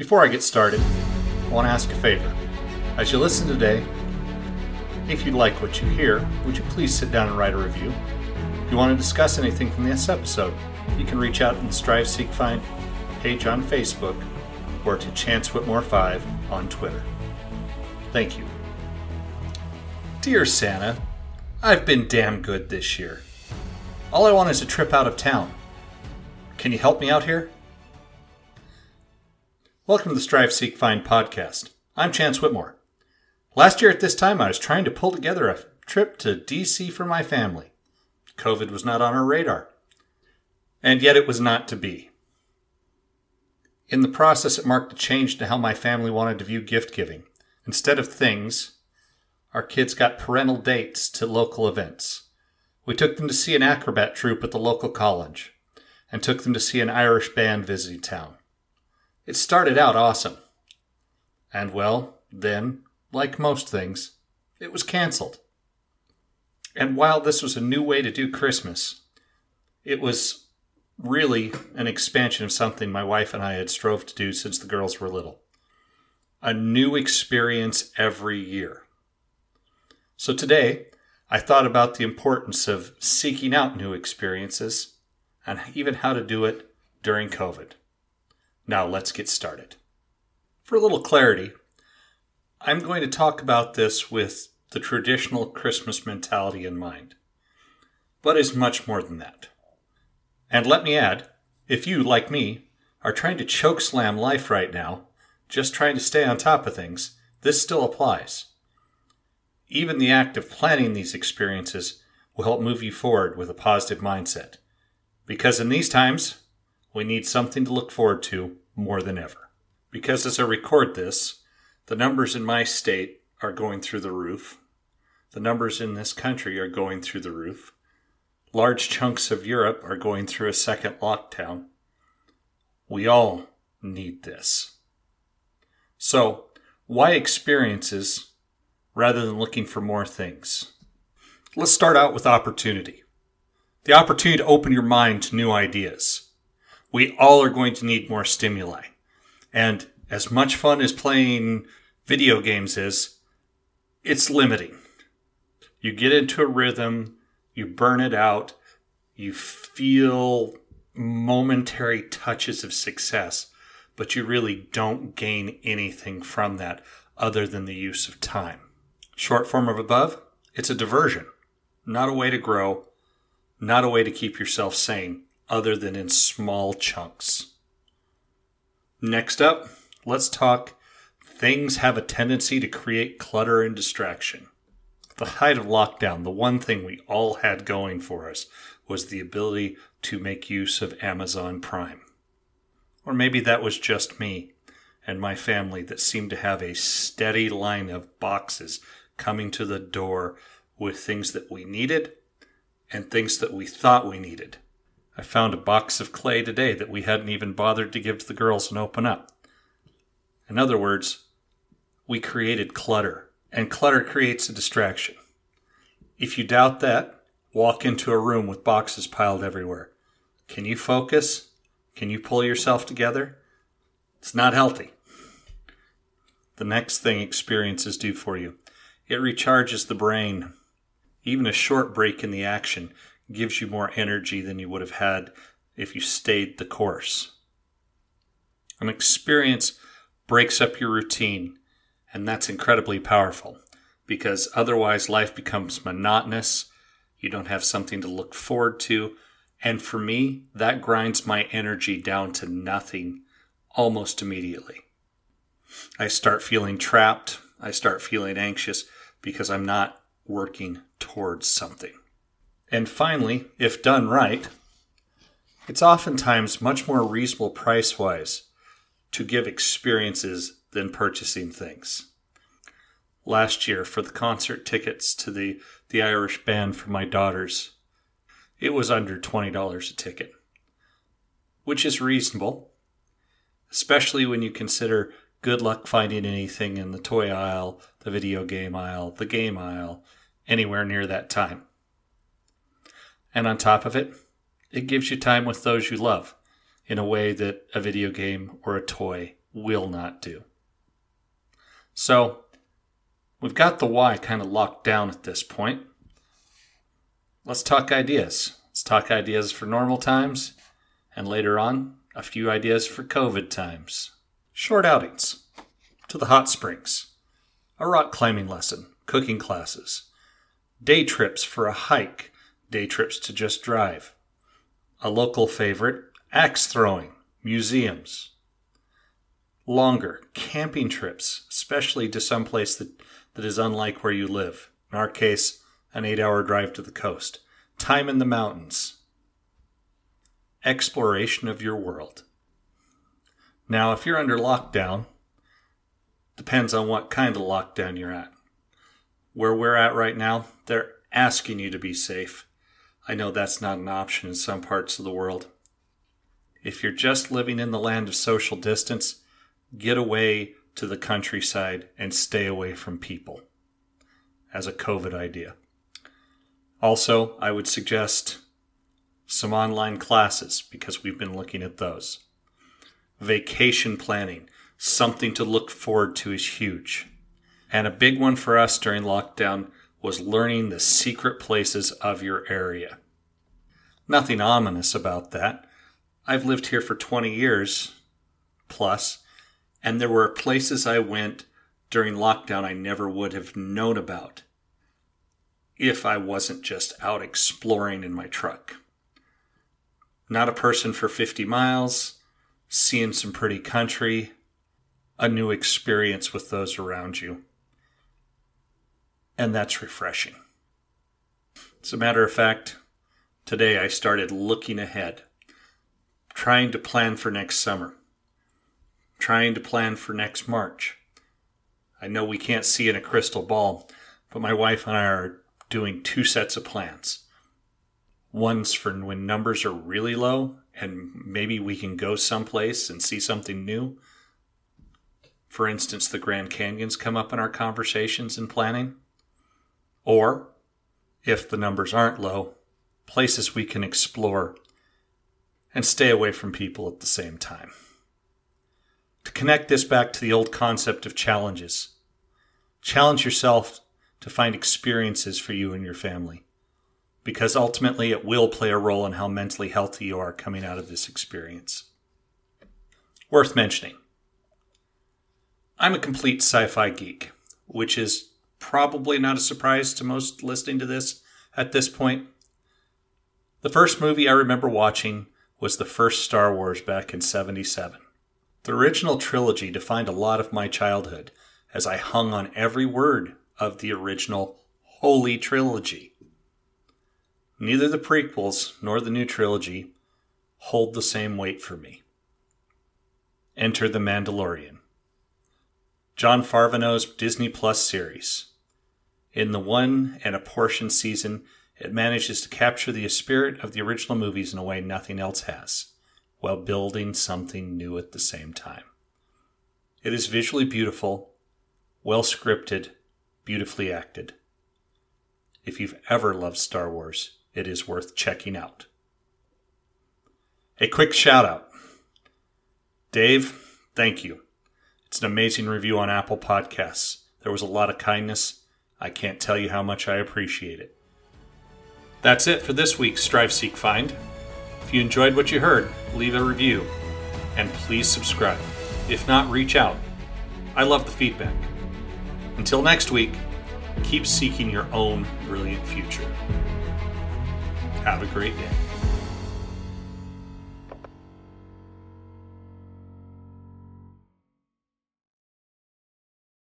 Before I get started, I want to ask a favor. As you listen today, if you like what you hear, would you please sit down and write a review? If you want to discuss anything from this episode, you can reach out in the Strive Seek Find page on Facebook or to Chance Whitmore 5 on Twitter. Thank you. Dear Santa, I've been damn good this year. All I want is a trip out of town. Can you help me out here? Welcome to the Strive Seek Find podcast. I'm Chance Whitmore. Last year at this time, I was trying to pull together a trip to DC for my family. COVID was not on our radar. And yet it was not to be. In the process, it marked a change to how my family wanted to view gift giving. Instead of things, our kids got parental dates to local events. We took them to see an acrobat troupe at the local college and took them to see an Irish band visiting town. It started out awesome. And well, then, like most things, it was canceled. And while this was a new way to do Christmas, it was really an expansion of something my wife and I had strove to do since the girls were little. A new experience every year. So today, I thought about the importance of seeking out new experiences and even how to do it during COVID. Now let's get started. For a little clarity, I'm going to talk about this with the traditional Christmas mentality in mind, but it's much more than that. And let me add, if you, like me, are trying to chokeslam life right now, just trying to stay on top of things, this still applies. Even the act of planning these experiences will help move you forward with a positive mindset. Because in these times, we need something to look forward to more than ever. Because as I record this, the numbers in my state are going through the roof. The numbers in this country are going through the roof. Large chunks of Europe are going through a second lockdown. We all need this. So, why experiences rather than looking for more things? Let's start out with opportunity. The opportunity to open your mind to new ideas. We all are going to need more stimuli. And as much fun as playing video games is, it's limiting. You get into a rhythm, you burn it out, you feel momentary touches of success, but you really don't gain anything from that other than the use of time. Short form of above, it's a diversion, not a way to grow, not a way to keep yourself sane, other than in small chunks. Next up, let's talk things have a tendency to create clutter and distraction. At the height of lockdown, the one thing we all had going for us was the ability to make use of Amazon Prime. Or maybe that was just me and my family that seemed to have a steady line of boxes coming to the door with things that we needed and things that we thought we needed. I found a box of clay today that we hadn't even bothered to give to the girls and open up. In other words, we created clutter, and clutter creates a distraction. If you doubt that, walk into a room with boxes piled everywhere. Can you focus? Can you pull yourself together? It's not healthy. The next thing experiences do for you, it recharges the brain. Even a short break in the action gives you more energy than you would have had if you stayed the course. An experience breaks up your routine, and that's incredibly powerful because otherwise life becomes monotonous. You don't have something to look forward to, and for me, that grinds my energy down to nothing almost immediately. I start feeling trapped. I start feeling anxious because I'm not working towards something. And finally, if done right, it's oftentimes much more reasonable price-wise to give experiences than purchasing things. Last year, for the concert tickets to the Irish band for my daughters, it was under $20 a ticket, which is reasonable, especially when you consider good luck finding anything in the toy aisle, the video game aisle, the game aisle, anywhere near that time. And on top of it, it gives you time with those you love in a way that a video game or a toy will not do. So, we've got the why kind of locked down at this point. Let's talk ideas. Let's talk ideas for normal times, and later on, a few ideas for COVID times. Short outings. To the hot springs. A rock climbing lesson. Cooking classes. Day trips for a hike. Day trips to just drive. A local favorite, axe throwing. Museums. Longer, camping trips, especially to some place that is unlike where you live. In our case, an 8-hour drive to the coast. Time in the mountains. Exploration of your world. Now, if you're under lockdown, depends on what kind of lockdown you're at. Where we're at right now, they're asking you to be safe. I know that's not an option in some parts of the world. If you're just living in the land of social distance, get away to the countryside and stay away from people as a COVID idea. Also, I would suggest some online classes because we've been looking at those. Vacation planning, something to look forward to, is huge. And a big one for us during lockdown was learning the secret places of your area. Nothing ominous about that. I've lived here for 20 years plus, and there were places I went during lockdown I never would have known about if I wasn't just out exploring in my truck. Not a person for 50 miles, seeing some pretty country, a new experience with those around you. And that's refreshing. As a matter of fact, today I started looking ahead, trying to plan for next summer, trying to plan for next March. I know we can't see in a crystal ball, but my wife and I are doing 2 sets of plans. One's for when numbers are really low and maybe we can go someplace and see something new. For instance, the Grand Canyons come up in our conversations and planning. Or, if the numbers aren't low, places we can explore and stay away from people at the same time. To connect this back to the old concept of challenges, challenge yourself to find experiences for you and your family, because ultimately it will play a role in how mentally healthy you are coming out of this experience. Worth mentioning, I'm a complete sci-fi geek, which is probably not a surprise to most listening to this at this point. The first movie I remember watching was the first Star Wars back in '77. The original trilogy defined a lot of my childhood as I hung on every word of the original Holy Trilogy. Neither the prequels nor the new trilogy hold the same weight for me. Enter The Mandalorian, Jon Favreau's Disney Plus series. In the 1 and a portion season, it manages to capture the spirit of the original movies in a way nothing else has, while building something new at the same time. It is visually beautiful, well scripted, beautifully acted. If you've ever loved Star Wars, it is worth checking out. A quick shout out. Dave, thank you. It's an amazing review on Apple Podcasts. There was a lot of kindness. I can't tell you how much I appreciate it. That's it for this week's Strive, Seek, Find. If you enjoyed what you heard, leave a review. And please subscribe. If not, reach out. I love the feedback. Until next week, keep seeking your own brilliant future. Have a great day.